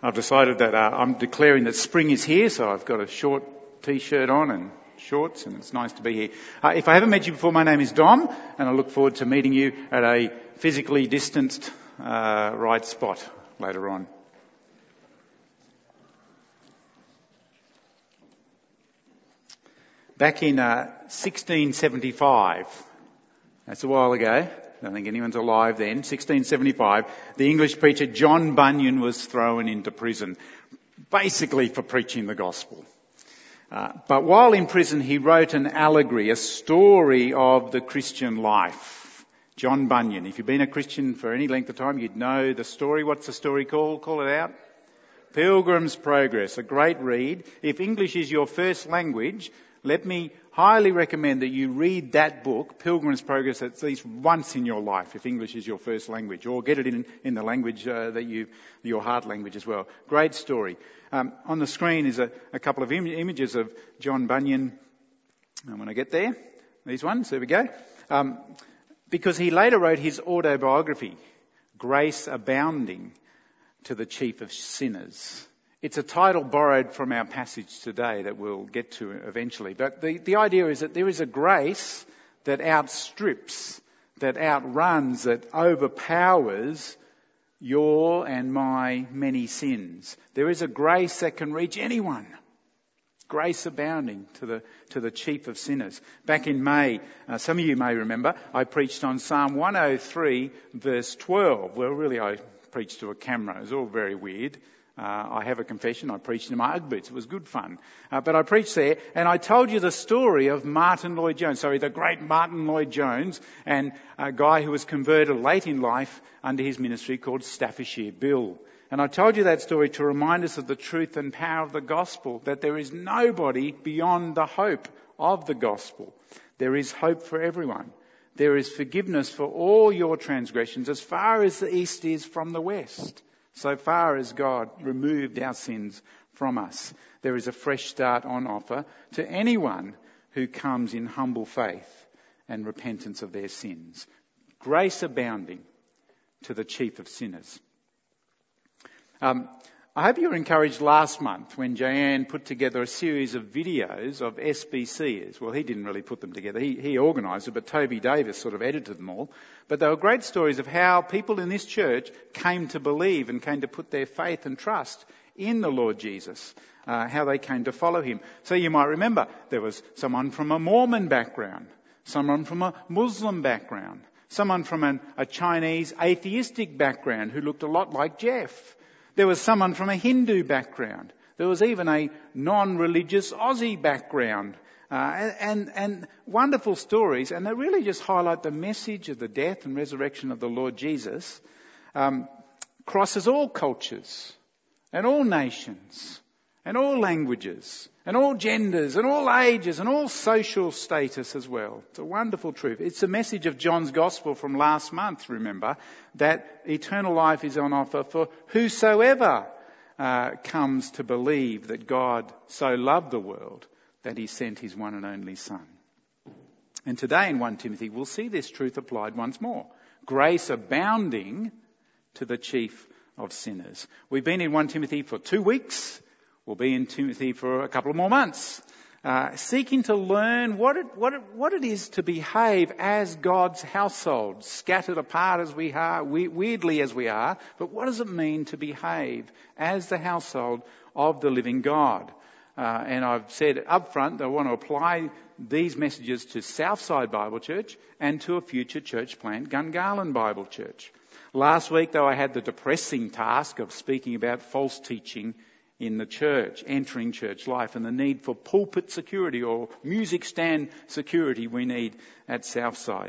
I've decided that I'm declaring that spring is here, so I've got a short t-shirt on and shorts, and it's nice to be here. If I haven't met you before, my name is Dom, and I look forward to meeting you at a physically distanced right spot later on. Back in 1675, that's a while ago, I don't think anyone's alive then, 1675, the English preacher John Bunyan was thrown into prison, basically for preaching the gospel. But while in prison, he wrote an allegory, a story of the Christian life. John Bunyan. If you've been a Christian for any length of time, you'd know the story. What's the story called? Call it out. Pilgrim's Progress, a great read. If English is your first language, let me highly recommend that you read that book, Pilgrim's Progress, at least once in your life, if English is your first language, or get it in the language your heart language as well. Great story. On the screen is a couple of images of John Bunyan. And when I get there, these ones, there we go. Because he later wrote his autobiography, Grace Abounding to the Chief of Sinners. It's a title borrowed from our passage today that we'll get to eventually. But the idea is that there is a grace that outstrips, that outruns, that overpowers your and my many sins. There is a grace that can reach anyone. Grace abounding to the chief of sinners. Back in May, some of you may remember, I preached on Psalm 103 verse 12. Well, really I preached to a camera. It was all very weird. I have a confession, I preached in my Ugg boots. It was good fun. But I preached there, and I told you the story of the great Martin Lloyd-Jones, and a guy who was converted late in life under his ministry called Staffordshire Bill. And I told you that story to remind us of the truth and power of the gospel, that there is nobody beyond the hope of the gospel. There is hope for everyone. There is forgiveness for all your transgressions as far as the east is from the west. So far as God removed our sins from us, there is a fresh start on offer to anyone who comes in humble faith and repentance of their sins. Grace abounding to the chief of sinners. I hope you were encouraged last month when Jan put together a series of videos of SBCers. Well, he didn't really put them together. He organised it, but Toby Davis sort of edited them all. But they were great stories of how people in this church came to believe and came to put their faith and trust in the Lord Jesus, how they came to follow him. So you might remember there was someone from a Mormon background, someone from a Muslim background, someone from a Chinese atheistic background who looked a lot like Jeff. There was someone from a Hindu background. There was even a non-religious Aussie background. And wonderful stories. And they really just highlight the message of the death and resurrection of the Lord Jesus. Crosses all cultures and all nations and all languages and all genders and all ages and all social status as well. It's a wonderful truth. It's the message of John's Gospel from last month, remember, that eternal life is on offer for whosoever comes to believe that God so loved the world that he sent his one and only Son. And today in 1 Timothy, we'll see this truth applied once more. Grace abounding to the chief of sinners. We've been in 1 Timothy for 2 weeks. We'll be in Timothy for a couple of more months, seeking to learn what it is to behave as God's household, scattered apart as we are, weirdly as we are, but what does it mean to behave as the household of the living God? And I've said up front that I want to apply these messages to Southside Bible Church and to a future church plant, Gungahlin Bible Church. Last week, though, I had the depressing task of speaking about false teaching in the church, entering church life, and the need for pulpit security or music stand security we need at Southside.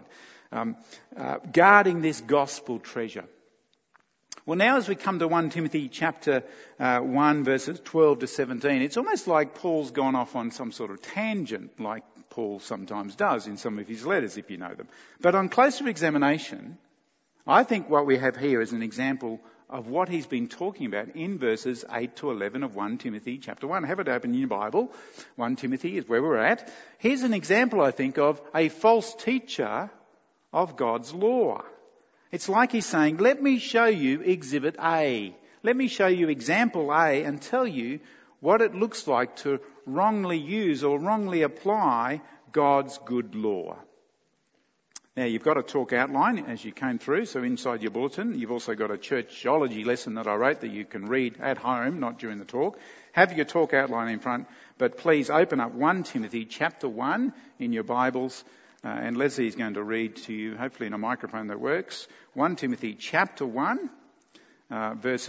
Guarding this gospel treasure. Well, now as we come to 1 Timothy chapter 1, verses 12 to 17, it's almost like Paul's gone off on some sort of tangent, like Paul sometimes does in some of his letters, if you know them. But on closer examination, I think what we have here is an example of what he's been talking about in verses 8 to 11 of 1 Timothy chapter 1. Have it open in your Bible. 1 Timothy is where we're at. Here's an example, I think, of a false teacher of God's law. It's like he's saying, let me show you Exhibit A. let me show you example A and tell you what it looks like to wrongly use or wrongly apply God's good law. Now, you've got a talk outline as you came through, so inside your bulletin. You've also got a churchology lesson that I wrote that you can read at home, not during the talk. Have your talk outline in front, but please open up 1 Timothy chapter 1 in your Bibles, and Leslie is going to read to you, hopefully in a microphone that works. 1 Timothy chapter 1, verse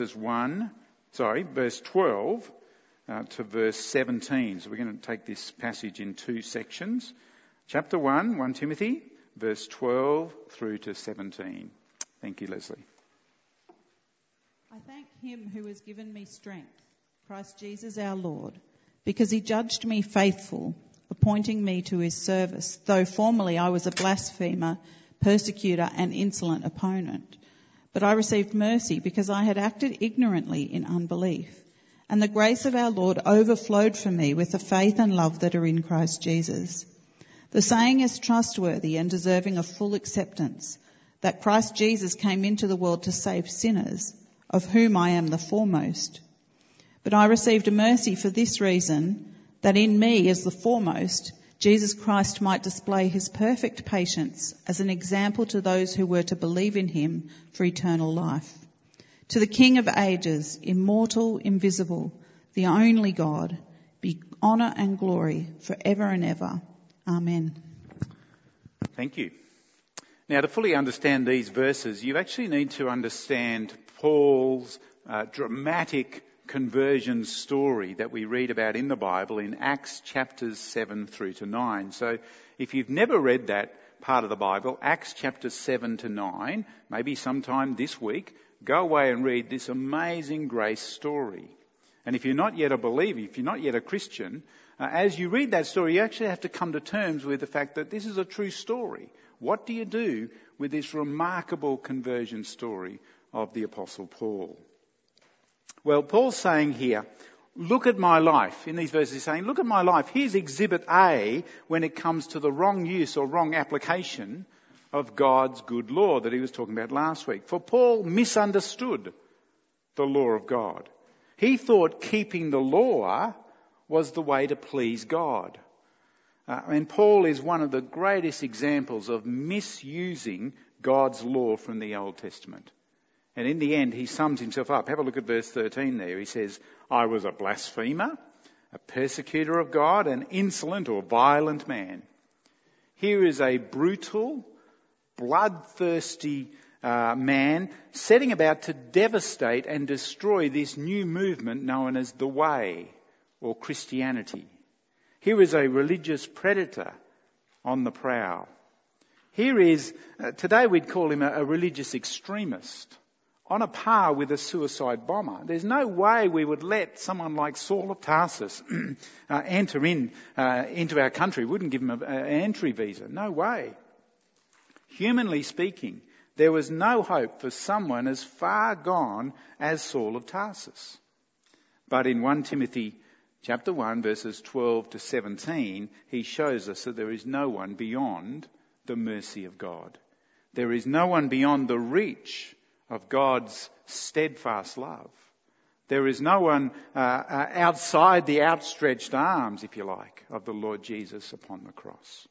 12 to verse 17. So we're going to take this passage in two sections. Chapter 1 Timothy, verse 12 through to 17. Thank you, Leslie. I thank him who has given me strength, Christ Jesus our Lord, because he judged me faithful, appointing me to his service, though formerly I was a blasphemer, persecutor and insolent opponent. But I received mercy because I had acted ignorantly in unbelief, and the grace of our Lord overflowed for me with the faith and love that are in Christ Jesus. The saying is trustworthy and deserving of full acceptance, that Christ Jesus came into the world to save sinners, of whom I am the foremost. But I received a mercy for this reason, that in me as the foremost, Jesus Christ might display his perfect patience as an example to those who were to believe in him for eternal life. To the King of ages, immortal, invisible, the only God, be honour and glory forever and ever. Amen. Thank you. Now, to fully understand these verses, you actually need to understand Paul's dramatic conversion story that we read about in the Bible in Acts chapters 7 through to 9. So if you've never read that part of the Bible, Acts chapters 7 to 9, maybe sometime this week, go away and read this amazing grace story. And if you're not yet a believer, if you're not yet a Christian, as you read that story, you actually have to come to terms with the fact that this is a true story. What do you do with this remarkable conversion story of the Apostle Paul? Well, Paul's saying here, look at my life. In these verses he's saying, look at my life. Here's exhibit A when it comes to the wrong use or wrong application of God's good law that he was talking about last week. For Paul misunderstood the law of God. He thought keeping the law was the way to please God. And Paul is one of the greatest examples of misusing God's law from the Old Testament. And in the end, he sums himself up. Have a look at verse 13 there. He says, I was a blasphemer, a persecutor of God, an insolent or violent man. Here is a brutal, bloodthirsty man setting about to devastate and destroy this new movement known as the Way or Christianity. Here is a religious predator on the prowl. Here is, today we'd call him a religious extremist, on a par with a suicide bomber. There's no way we would let someone like Saul of Tarsus enter into our country. We wouldn't give him an entry visa. No way. Humanly speaking, there was no hope for someone as far gone as Saul of Tarsus. But in 1 Timothy chapter 1, verses 12 to 17, he shows us that there is no one beyond the mercy of God. There is no one beyond the reach of God's steadfast love. There is no one outside the outstretched arms, if you like, of the Lord Jesus upon the cross.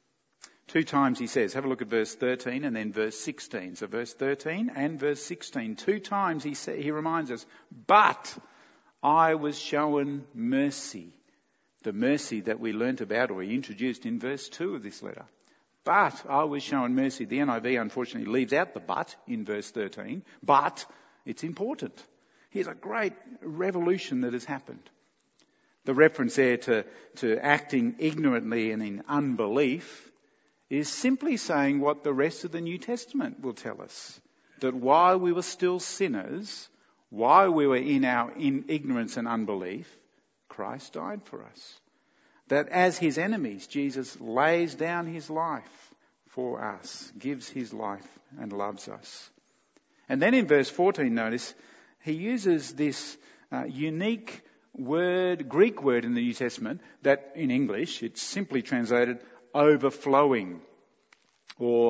2 times he says, have a look at verse 13 and then verse 16. So verse 13 and verse 16, 2 times he reminds us, but I was shown mercy. The mercy that we learnt about or he introduced in verse 2 of this letter. But I was shown mercy. The NIV unfortunately leaves out the but in verse 13. But it's important. Here's a great revolution that has happened. The reference there to acting ignorantly and in unbelief is simply saying what the rest of the New Testament will tell us. That while we were still sinners, while we were in ignorance and unbelief, Christ died for us. That as his enemies, Jesus lays down his life for us, gives his life and loves us. And then in verse 14, notice, he uses this unique word, Greek word in the New Testament, that in English it's simply translated overflowing or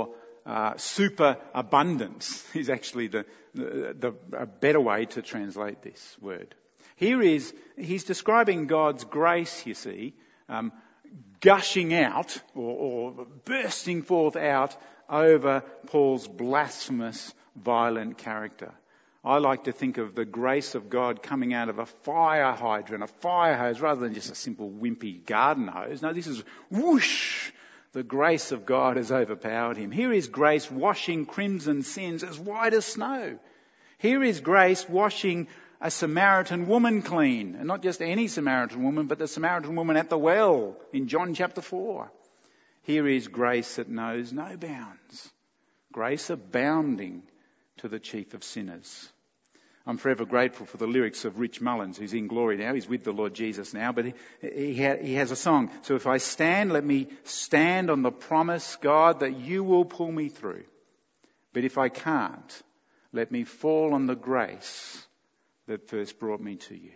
superabundance is actually a better way to translate this word. He's describing God's grace, you see, gushing out or bursting forth out over Paul's blasphemous, violent character. I like to think of the grace of God coming out of a fire hydrant, a fire hose, rather than just a simple wimpy garden hose. No, this is whoosh. The grace of God has overpowered him. Here is grace washing crimson sins as white as snow. Here is grace washing a Samaritan woman clean. And not just any Samaritan woman, but the Samaritan woman at the well in John chapter 4. Here is grace that knows no bounds. Grace abounding to the chief of sinners. I'm forever grateful for the lyrics of Rich Mullins, who's in glory now. He's with the Lord Jesus now, but he has a song. So if I stand, let me stand on the promise, God, that you will pull me through. But if I can't, let me fall on the grace that first brought me to you.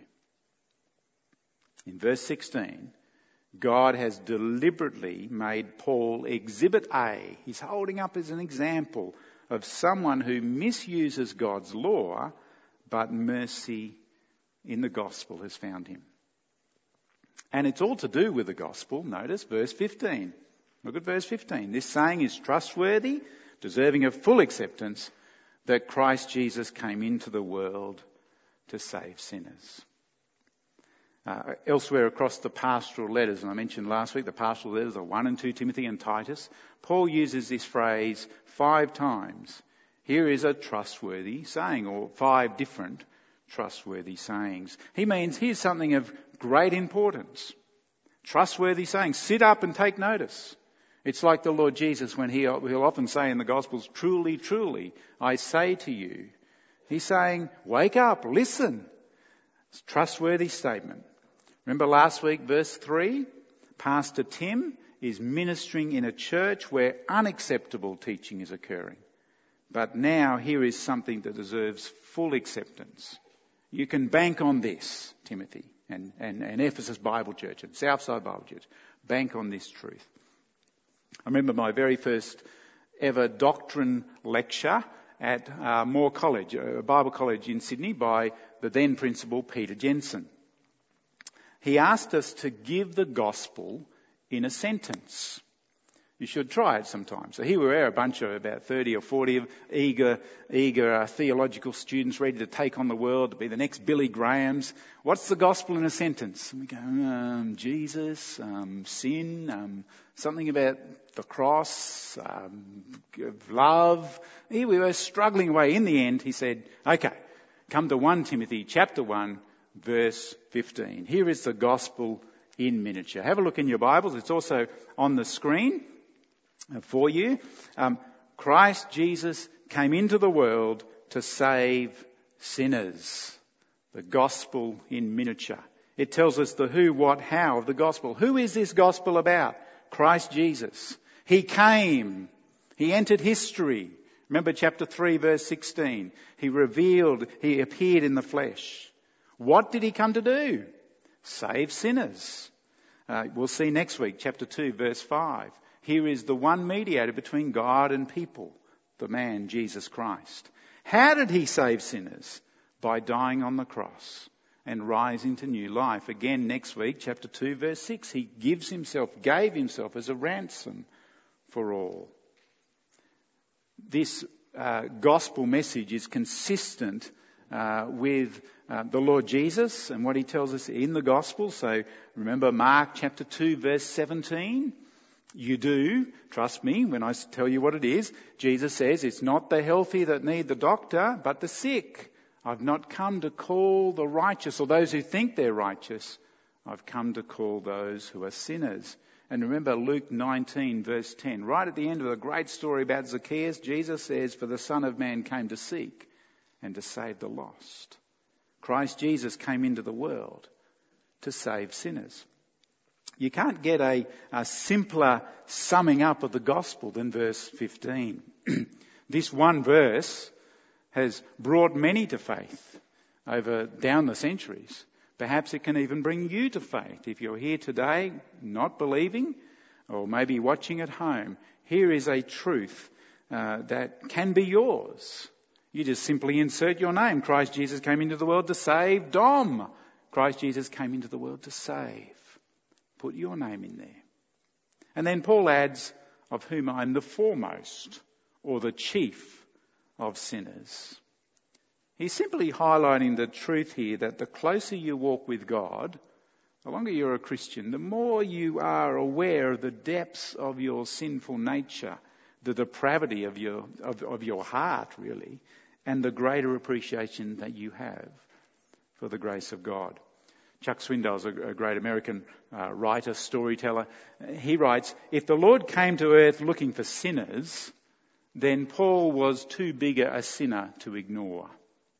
In verse 16, God has deliberately made Paul Exhibit A. He's holding up as an example of someone who misuses God's law, but mercy in the gospel has found him. And it's all to do with the gospel. Notice verse 15. Look at verse 15. This saying is trustworthy, deserving of full acceptance, that Christ Jesus came into the world to save sinners. Elsewhere across the pastoral letters, and I mentioned last week the pastoral letters are 1 and 2 Timothy and Titus, Paul uses this phrase 5 times. Here is a trustworthy saying, or 5 different trustworthy sayings. He means here's something of great importance. Trustworthy saying. Sit up and take notice. It's like the Lord Jesus when he'll often say in the Gospels, truly, truly, I say to you. He's saying, wake up, listen. It's a trustworthy statement. Remember last week, verse 3? Pastor Tim is ministering in a church where unacceptable teaching is occurring. But now here is something that deserves full acceptance. You can bank on this, Timothy, and Ephesus Bible Church and Southside Bible Church. Bank on this truth. I remember my very first ever doctrine lecture at Moore College, a Bible college in Sydney, by the then principal Peter Jensen. He asked us to give the gospel in a sentence. You should try it sometime. So here we were, a bunch of about 30 or 40 of eager theological students ready to take on the world, to be the next Billy Grahams. What's the gospel in a sentence? And we go, Jesus, sin, something about the cross, love. Here we were struggling away. In the end, he said, okay, come to 1 Timothy chapter 1, verse 15. Here is the gospel in miniature. Have a look in your Bibles. It's also on the screen for you. Christ Jesus came into the world to save sinners. The gospel in miniature. It tells us the who, what, how of the gospel. Who is this gospel about? Christ Jesus. He came. He entered history. Remember chapter 3 verse 16. He appeared in the flesh. What did he come to do? Save sinners. We'll see next week, chapter 2 verse 5. Here is the one mediator between God and people, the man Jesus Christ. How did he save sinners? By dying on the cross and rising to new life. Again next week, chapter 2 verse 6. He gave himself as a ransom for all. This gospel message is consistent with the Lord Jesus and what he tells us in the gospel. So remember Mark chapter 2 verse 17. You do, trust me when I tell you what it is. Jesus says it's not the healthy that need the doctor, but the sick. I've not come to call the righteous or those who think they're righteous. I've come to call those who are sinners. And remember Luke 19 verse 10. Right at the end of a great story about Zacchaeus, Jesus says, for the Son of Man came to seek and to save the lost. Christ Jesus came into the world to save sinners. You can't get a simpler summing up of the gospel than verse 15. This one verse has brought many to faith down the centuries. Perhaps it can even bring you to faith. If you're here today not believing, or maybe watching at home, here is a truth that can be yours. You just simply insert your name. Christ Jesus came into the world to save Dom. Christ Jesus came into the world to save. Put your name in there. And then Paul adds, of whom I am the foremost, or the chief of sinners. He's simply highlighting the truth here that the closer you walk with God, the longer you're a Christian, the more you are aware of the depths of your sinful nature, the depravity of your heart, really, and the greater appreciation that you have for the grace of God. Chuck Swindoll's a great American writer, storyteller. He writes, if the Lord came to earth looking for sinners, then Paul was too big a sinner to ignore.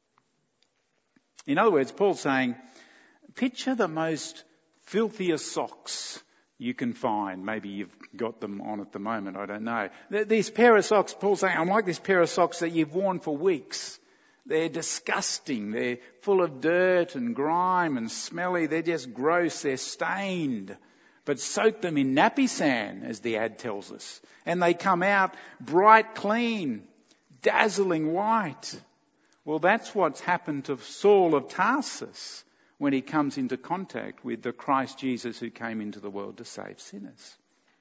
In other words, Paul's saying, picture the most filthiest socks you can find. Maybe you've got them on at the moment, I don't know. These pair of socks, Paul's saying, I'm like this pair of socks that you've worn for weeks. They're disgusting. They're full of dirt and grime and smelly. They're just gross. They're stained. But soak them in nappy sand, as the ad tells us. And they come out bright clean, dazzling white. Well, that's what's happened to Saul of Tarsus when he comes into contact with the Christ Jesus who came into the world to save sinners.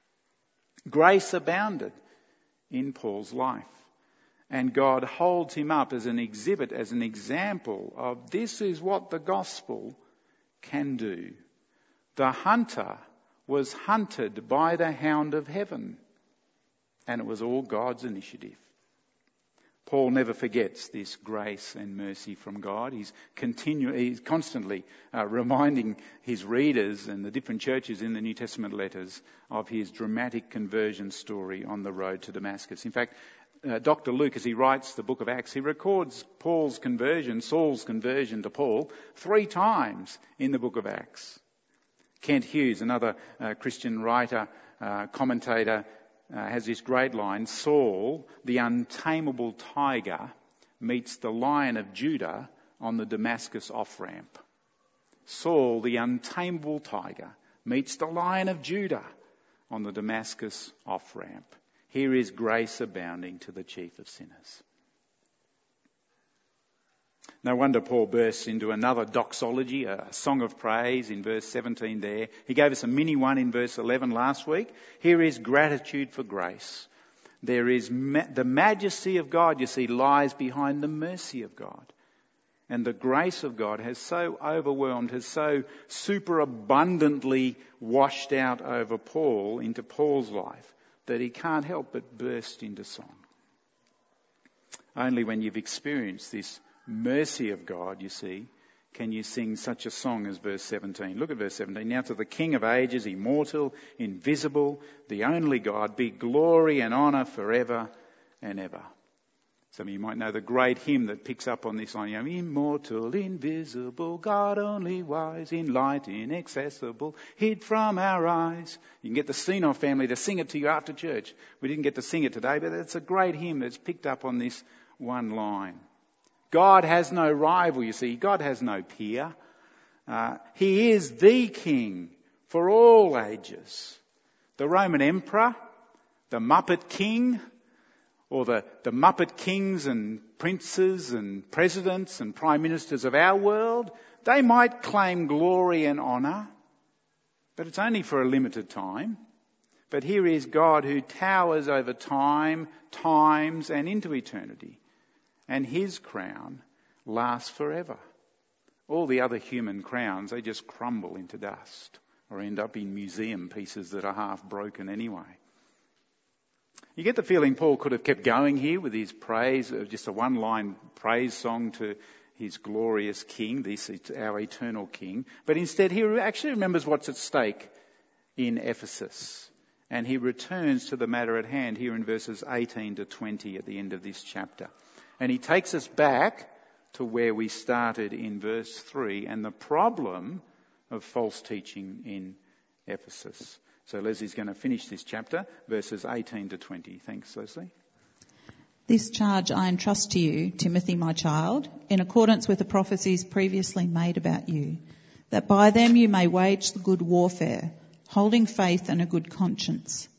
Grace abounded in Paul's life. And God holds him up as an exhibit, as an example of this is what the gospel can do. The hunter was hunted by the hound of heaven, and it was all God's initiative. Paul never forgets this grace and mercy from God. He's constantly reminding his readers and the different churches in the New Testament letters of his dramatic conversion story on the road to Damascus. In fact, Dr. Luke, as he writes the book of Acts, he records Saul's conversion to Paul 3 times in the book of Acts. Kent Hughes, another Christian writer, commentator, has this great line, Saul, the untamable tiger, meets the Lion of Judah on the Damascus off-ramp. Saul, the untamable tiger, meets the Lion of Judah on the Damascus off-ramp. Here is grace abounding to the chief of sinners. No wonder Paul bursts into another doxology, a song of praise in verse 17 there. He gave us a mini one in verse 11 last week. Here is gratitude for grace. There is the majesty of God, you see, lies behind the mercy of God. And the grace of God has so overwhelmed, has so superabundantly washed out over Paul, into Paul's life, that he can't help but burst into song. Only when you've experienced this mercy of God, you see, can you sing such a song as verse 17. Look at verse 17. Now to the King of ages, immortal, invisible, the only God, be glory and honour forever and ever. Some of you might know the great hymn that picks up on this line. Immortal, invisible, God only wise, in light inaccessible, hid from our eyes. You can get the Senoff family to sing it to you after church. We didn't get to sing it today, but it's a great hymn that's picked up on this one line. God has no rival, you see. God has no peer. He is the King for all ages. The Roman Emperor, the Muppet King, or the Muppet Kings and princes and presidents and prime ministers of our world, they might claim glory and honour, but it's only for a limited time. But here is God who towers over time, times and into eternity. And his crown lasts forever. All the other human crowns, they just crumble into dust or end up in museum pieces that are half broken anyway. You get the feeling Paul could have kept going here with his praise, just a one-line praise song to his glorious King, our eternal King. But instead he actually remembers what's at stake in Ephesus. And he returns to the matter at hand here in verses 18 to 20 at the end of this chapter. And he takes us back to where we started in verse 3 and the problem of false teaching in Ephesus. So Leslie's going to finish this chapter, verses 18 to 20. Thanks, Leslie. This charge I entrust to you, Timothy, my child, in accordance with the prophecies previously made about you, that by them you may wage the good warfare, holding faith and a good conscience.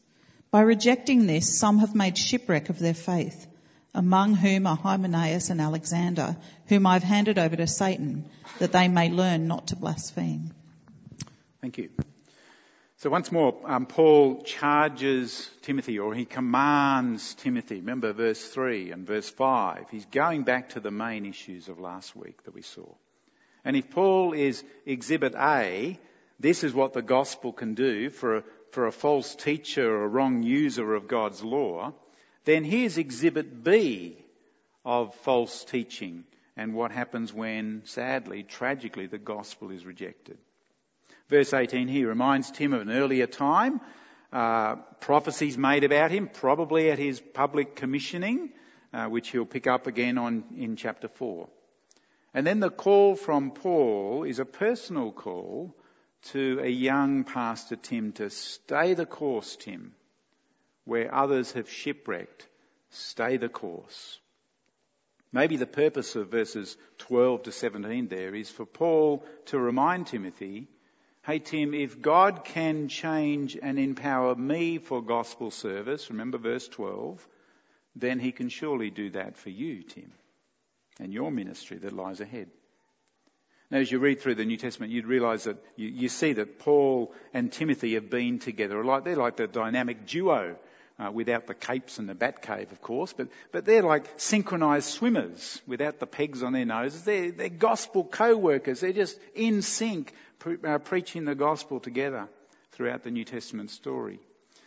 By rejecting this, some have made shipwreck of their faith, among whom are Hymenaeus and Alexander, whom I've handed over to Satan, that they may learn not to blaspheme. Thank you. So once more, Paul charges Timothy, or he commands Timothy. Remember verse 3 and verse 5. He's going back to the main issues of last week that we saw. And if Paul is exhibit A, this is what the gospel can do for a false teacher or a wrong user of God's law, then here's exhibit B of false teaching and what happens when, sadly, tragically, the gospel is rejected. Verse 18 here reminds Tim of an earlier time, prophecies made about him, probably at his public commissioning, which he'll pick up again in chapter 4. And then the call from Paul is a personal call to a young pastor Tim to stay the course, Tim. Where others have shipwrecked, stay the course. Maybe the purpose of verses 12 to 17 there is for Paul to remind Timothy, hey Tim, if God can change and empower me for gospel service, remember verse 12, then he can surely do that for you, Tim, and your ministry that lies ahead. Now, as you read through the New Testament, you'd realise that you see that Paul and Timothy have been together. They're like the dynamic duo, without the capes and the bat cave, of course, but they're like synchronised swimmers without the pegs on their noses. They're gospel co-workers. They're just in sync, preaching the gospel together throughout the New Testament story.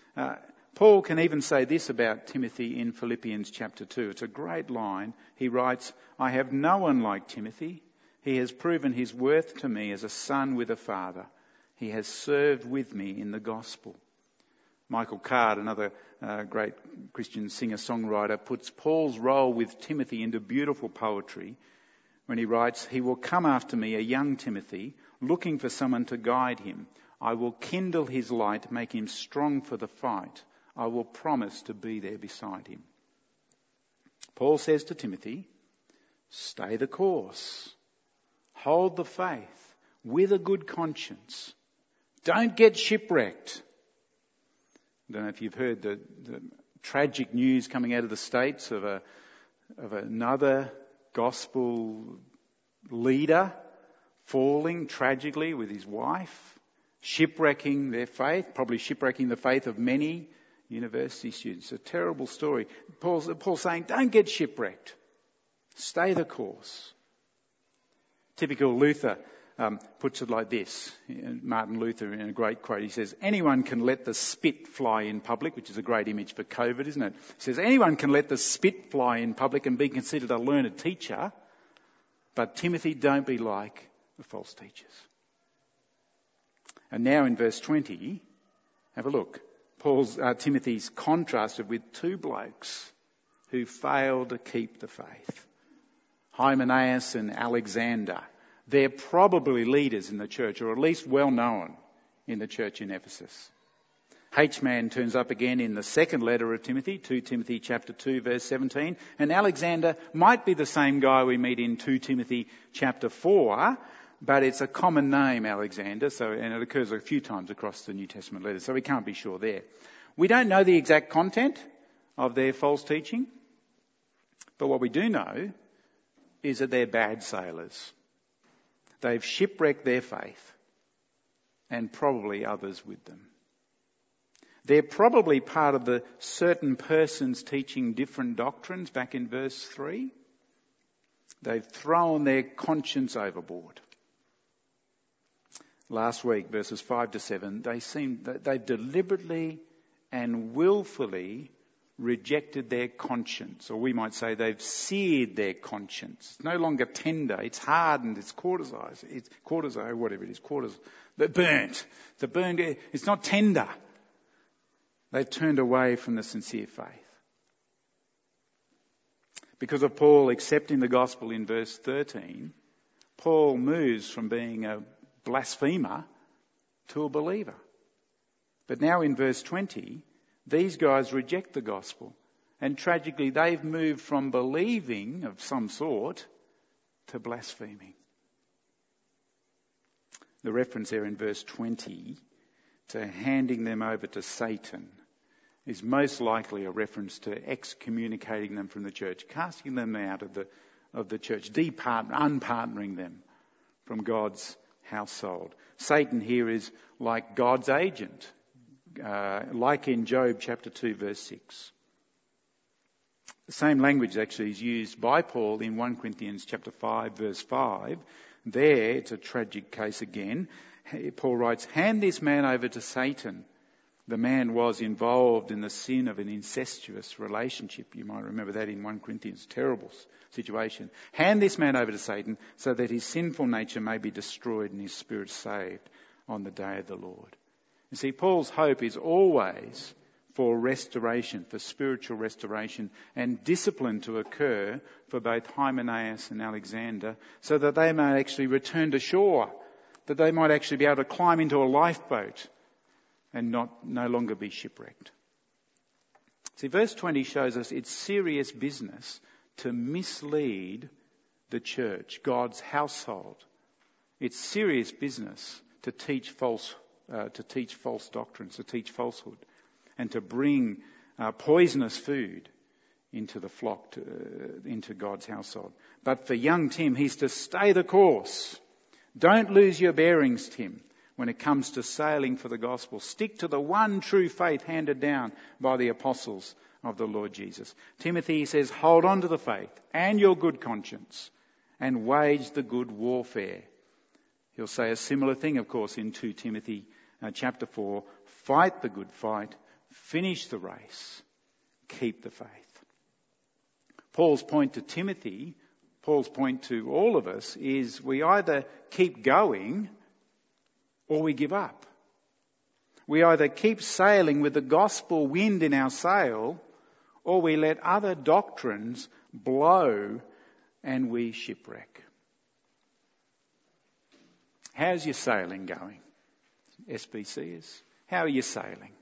Paul can even say this about Timothy in Philippians chapter 2. It's a great line. He writes, I have no one like Timothy. He has proven his worth to me as a son with a father. He has served with me in the gospel. Michael Card, another great Christian singer-songwriter, puts Paul's role with Timothy into beautiful poetry when he writes, he will come after me, a young Timothy, looking for someone to guide him. I will kindle his light, make him strong for the fight. I will promise to be there beside him. Paul says to Timothy, stay the course. Hold the faith with a good conscience. Don't get shipwrecked. I don't know if you've heard the tragic news coming out of the States of another gospel leader falling tragically with his wife, shipwrecking their faith, probably shipwrecking the faith of many university students. It's a terrible story. Paul's saying, don't get shipwrecked. Stay the course. Typical Luther puts it like this. Martin Luther, in a great quote, he says, anyone can let the spit fly in public, which is a great image for COVID, isn't it? He says, anyone can let the spit fly in public and be considered a learned teacher, but Timothy, don't be like the false teachers. And now in verse 20, have a look. Timothy's contrasted with two blokes who failed to keep the faith. Hymenaeus and Alexander. They're probably leaders in the church, or at least well known in the church in Ephesus. H-Man turns up again in the second letter of Timothy, 2 Timothy chapter 2 verse 17. And Alexander might be the same guy we meet in 2 Timothy chapter 4, but it's a common name, Alexander, and it occurs a few times across the New Testament letters, so we can't be sure there. We don't know the exact content of their false teaching, but what we do know is that they're bad sailors. They've shipwrecked their faith, and probably others with them. They're probably part of the certain persons teaching different doctrines back in verse 3. They've thrown their conscience overboard. Last week, verses 5 to 7, they've deliberately and willfully rejected their conscience, or we might say they've seared their conscience. It's no longer tender, it's hardened, it's cauterized, burnt. It's not tender. They've turned away from the sincere faith. Because of Paul accepting the gospel in verse 13, Paul moves from being a blasphemer to a believer. But now in verse 20, these guys reject the gospel. And tragically, they've moved from believing of some sort to blaspheming. The reference there in verse 20 to handing them over to Satan is most likely a reference to excommunicating them from the church, casting them out of the church, unpartnering them from God's household. Satan here is like God's agent, like in Job chapter 2 verse 6. The same language actually is used by Paul in 1 Corinthians chapter 5 verse 5. There, it's a tragic case again. Paul writes, "Hand this man over to Satan." The man was involved in the sin of an incestuous relationship. You might remember that in 1 Corinthians. Terrible situation. "Hand this man over to Satan so that his sinful nature may be destroyed and his spirit saved on the day of the Lord." You see, Paul's hope is always for restoration, for spiritual restoration and discipline to occur for both Hymenaeus and Alexander so that they may actually return to shore, that they might actually be able to climb into a lifeboat and no longer be shipwrecked. See, verse 20 shows us it's serious business to mislead the church, God's household. It's serious business to teach false doctrines, to teach falsehood, and to bring poisonous food into the flock, into God's household. But for young Tim, he's to stay the course. Don't lose your bearings, Tim. When it comes to sailing for the gospel, stick to the one true faith handed down by the apostles of the Lord Jesus. Timothy says, hold on to the faith and your good conscience and wage the good warfare. He'll say a similar thing, of course, in 2 Timothy chapter 4. Fight the good fight, finish the race, keep the faith. Paul's point to Timothy, Paul's point to all of us is we either keep going or we give up. We either keep sailing with the gospel wind in our sail, or we let other doctrines blow and we shipwreck. How's your sailing going, SBCers? How are you sailing?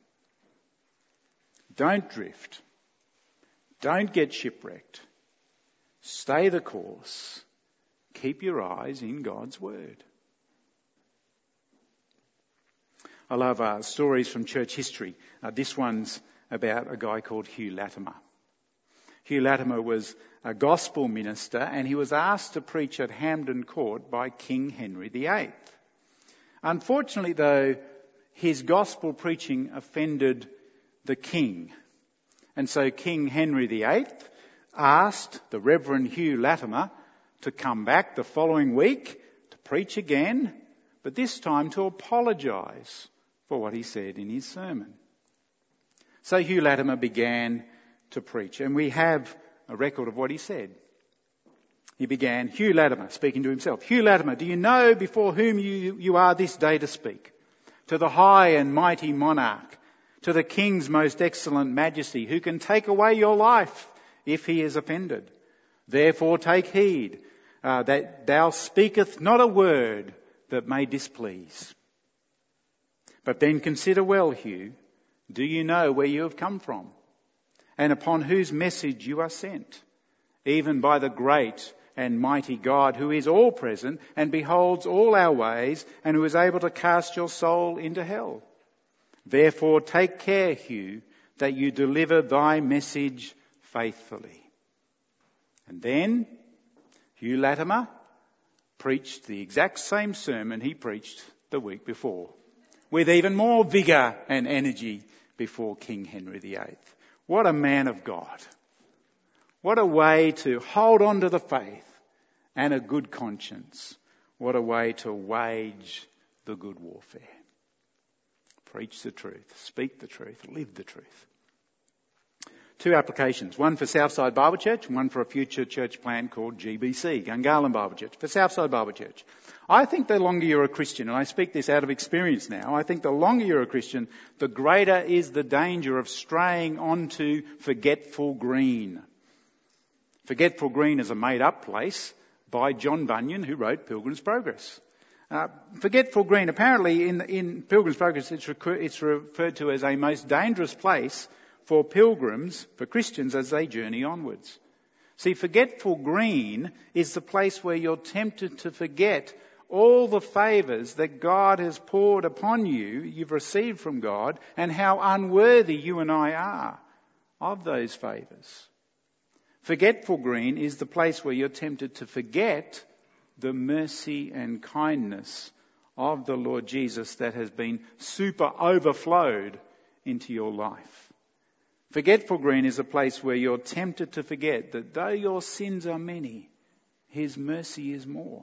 Don't drift. Don't get shipwrecked. Stay the course. Keep your eyes in God's word. I love stories from church history. This one's about a guy called Hugh Latimer. Hugh Latimer was a gospel minister and he was asked to preach at Hampden Court by King Henry VIII. Unfortunately, though, his gospel preaching offended the king. And so King Henry VIII asked the Reverend Hugh Latimer to come back the following week to preach again, but this time to apologise for what he said in his sermon. So Hugh Latimer began to preach, and we have a record of what he said. He began, Hugh Latimer, speaking to himself, Hugh Latimer, do you know before whom you are this day to speak? To the high and mighty monarch, to the king's most excellent majesty, who can take away your life if he is offended. Therefore take heed that thou speaketh not a word that may displease. But then consider well, Hugh, do you know where you have come from, and upon whose message you are sent, even by the great and mighty God, who is all present and beholds all our ways, and who is able to cast your soul into hell? Therefore take care, Hugh, that you deliver thy message faithfully. And then Hugh Latimer preached the exact same sermon he preached the week before, with even more vigour and energy before King Henry VIII. What a man of God. What a way to hold on to the faith and a good conscience. What a way to wage the good warfare. Preach the truth, speak the truth, live the truth. 2 applications, one for Southside Bible Church and one for a future church plant called GBC, Gungahlin Bible Church. For Southside Bible Church, I think the longer you're a Christian, and I speak this out of experience now, I think the longer you're a Christian, the greater is the danger of straying onto Forgetful Green. Forgetful Green is a made-up place by John Bunyan, who wrote Pilgrim's Progress. Forgetful Green, apparently in Pilgrim's Progress, it's referred to as a most dangerous place for pilgrims, for Christians, as they journey onwards. See, Forgetful Green is the place where you're tempted to forget all the favours that God has poured upon you, you've received from God, and how unworthy you and I are of those favours. Forgetful Green is the place where you're tempted to forget the mercy and kindness of the Lord Jesus that has been super overflowed into your life. Forgetful Green is a place where you're tempted to forget that though your sins are many, His mercy is more.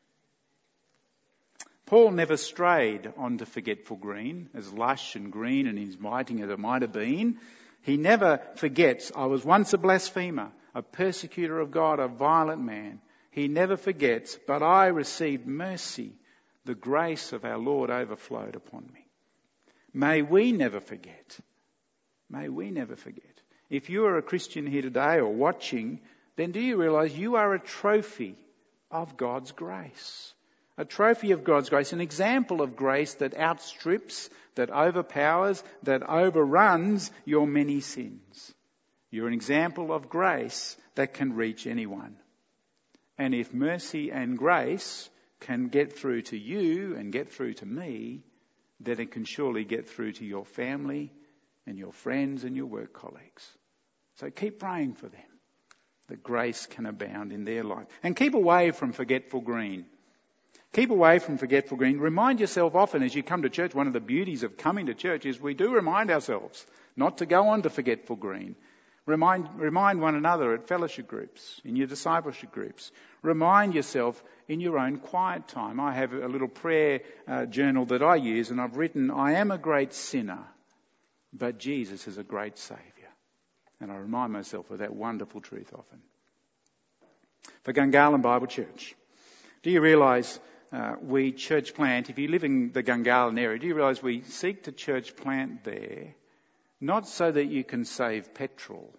Paul never strayed onto Forgetful Green, as lush and green and inviting as it might have been. He never forgets, I was once a blasphemer, a persecutor of God, a violent man. He never forgets, but I received mercy. The grace of our Lord overflowed upon me. May we never forget. May we never forget. If you are a Christian here today or watching, then do you realise you are a trophy of God's grace? A trophy of God's grace, an example of grace that outstrips, that overpowers, that overruns your many sins. You're an example of grace that can reach anyone. And if mercy and grace can get through to you and get through to me, then it can surely get through to your family and your friends and your work colleagues. So keep praying for them, that grace can abound in their life. And keep away from Forgetful Green. Keep away from Forgetful Green. Remind yourself often as you come to church, one of the beauties of coming to church is we do remind ourselves not to go on to Forgetful Green. Remind one another at fellowship groups, in your discipleship groups. Remind yourself in your own quiet time. I have a little prayer journal that I use, and I've written, I am a great sinner, but Jesus is a great Saviour. And I remind myself of that wonderful truth often. For Gungahlin Bible Church, do you realise we church plant, if you live in the Gungahlin area, do you realise we seek to church plant there not so that you can save petrol,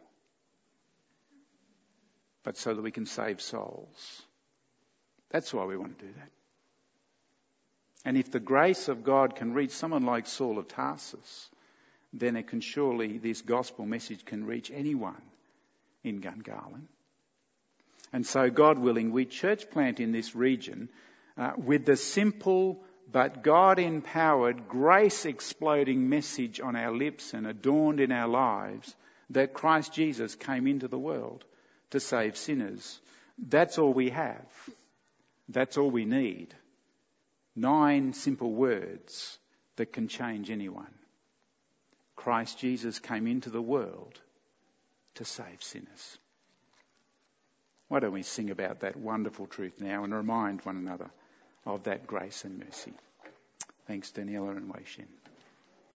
but so that we can save souls. That's why we want to do that. And if the grace of God can reach someone like Saul of Tarsus, then it can surely, this gospel message can reach anyone in Gungahlin. And so, God willing, we church plant in this region with the simple but God-empowered, grace-exploding message on our lips and adorned in our lives that Christ Jesus came into the world to save sinners. That's all we have. That's all we need. 9 simple words that can change anyone. Christ Jesus came into the world to save sinners. Why don't we sing about that wonderful truth now and remind one another of that grace and mercy. Thanks, Daniela and Wei Shin.